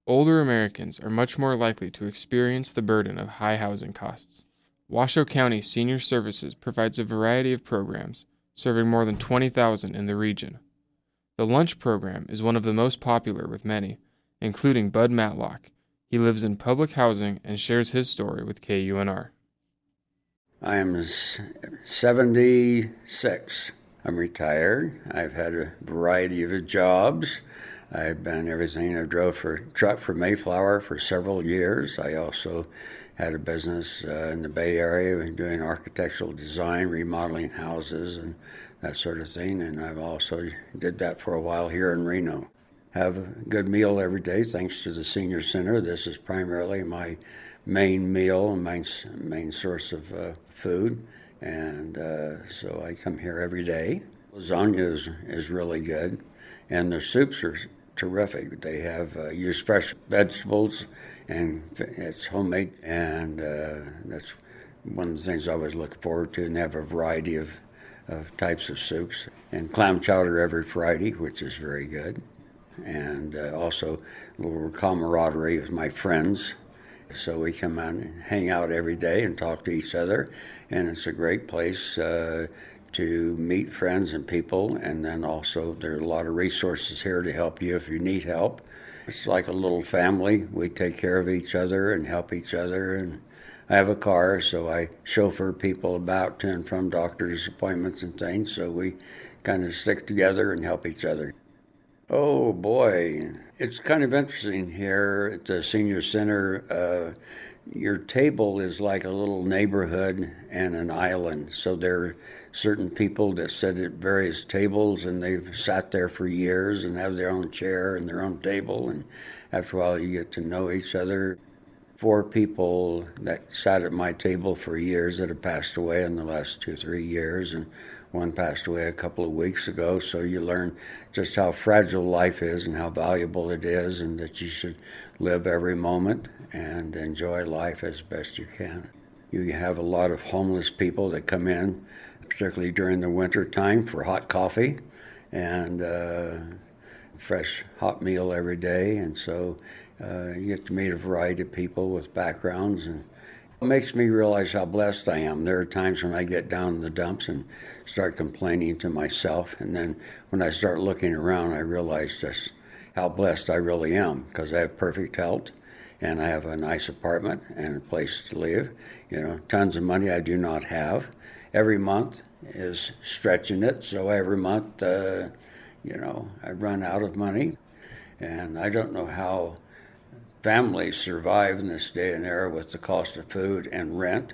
Older Americans are much more likely to experience the burden of high housing costs. Washoe County Senior Services provides a variety of programs, serving more than 20,000 in the region. The lunch program is one of the most popular with many, including Bud Matlock. He lives in public housing and shares his story with KUNR. I am 76. I'm retired. I've had a variety of jobs. I've been everything. I drove for truck for Mayflower for several years. I also had a business in the Bay Area doing architectural design, remodeling houses, and that sort of thing. And I've also did that for a while here in Reno. Have a good meal every day thanks to the Senior Center. This is primarily my main meal, main source of food. And so I come here every day. Lasagna is really good, and their soups are terrific. They have use fresh vegetables, and it's homemade, and that's one of the things I always look forward to, and they have a variety of types of soups. And clam chowder every Friday, which is very good. And also a little camaraderie with my friends. So we come out and hang out every day and talk to each other, and it's a great place to meet friends and people, and then also there are a lot of resources here to help you if you need help. It's like a little family. We take care of each other and help each other, and I have a car, so I chauffeur people about to and from doctor's appointments and things, so we kind of stick together and help each other. Oh boy, it's kind of interesting here at the Senior Center. Your table is like a little neighborhood and an island. So there are certain people that sit at various tables, and they've sat there for years and have their own chair and their own table. And after a while, you get to know each other. 4 people that sat at my table for years that have passed away in the last 2-3 years, and one passed away a couple of weeks ago. So you learn just how fragile life is and how valuable it is, and that you should live every moment and enjoy life as best you can. You have a lot of homeless people that come in, particularly during the winter time, for hot coffee and fresh hot meal every day. And so you get to meet a variety of people with backgrounds, and it makes me realize how blessed I am. There are times when I get down in the dumps and start complaining to myself, and then when I start looking around, I realize just how blessed I really am, because I have perfect health, and I have a nice apartment and a place to live. You know, tons of money I do not have. Every month is stretching it, so every month, I run out of money, and I don't know how families survive in this day and era with the cost of food and rent.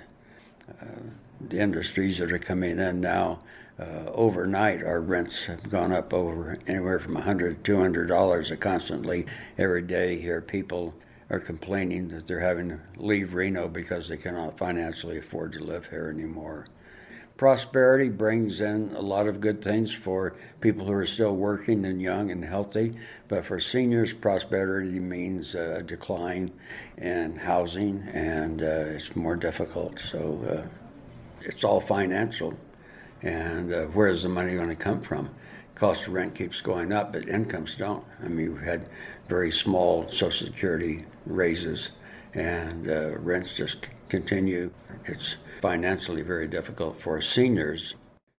The industries that are coming in now, overnight, our rents have gone up over anywhere from $100 to $200 constantly every day here. People are complaining that they're having to leave Reno because they cannot financially afford to live here anymore. Prosperity brings in a lot of good things for people who are still working and young and healthy, but for seniors, prosperity means a decline in housing, and it's more difficult. So it's all financial, and where is the money going to come from? Cost of rent keeps going up, but incomes don't. I mean, we've had very small Social Security raises, and rents just continue. It's financially very difficult for seniors.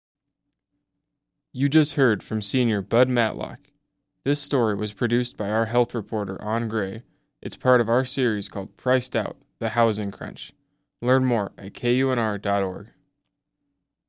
You just heard from senior Bud Matlock. This story was produced by our health reporter, An Gray. It's part of our series called Priced Out, The Housing Crunch. Learn more at kunr.org.